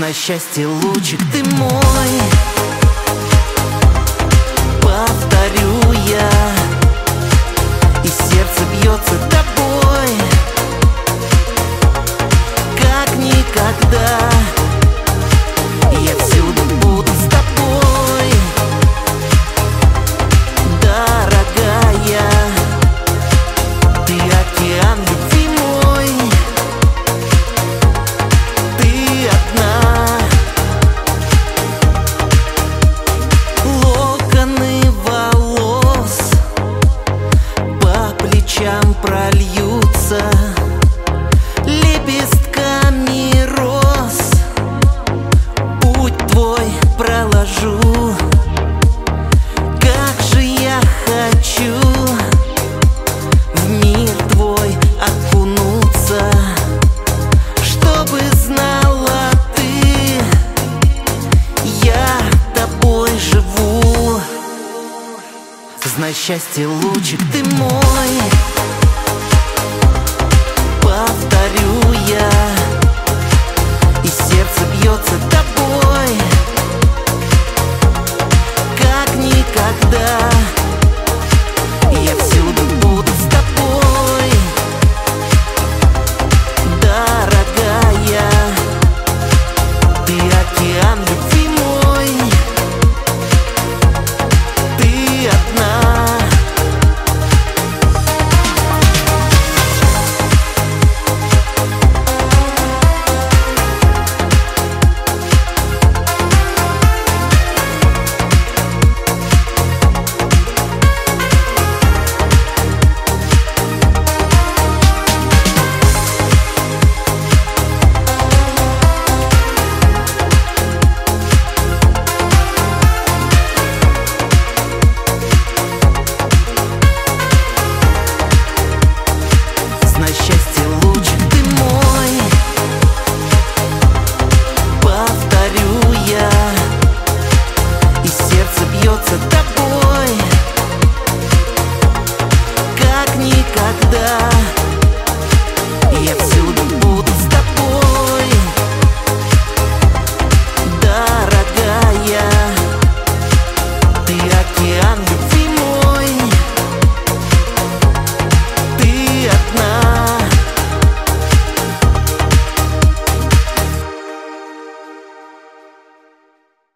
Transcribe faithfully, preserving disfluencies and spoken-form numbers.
Знай, счастье, лучик, ты мой. Повторю я, и сердце бьется тобой, как никогда. Я всюду буду с тобой, дорогая. Ты океан любви мой, ты одна. Локоны волос по плечам прольются лепестками роз. Путь твой проложу, как же я хочу в мир твой окунуться, чтобы знала ты, я тобой живу. Знай, счастье, лучик, ты мой.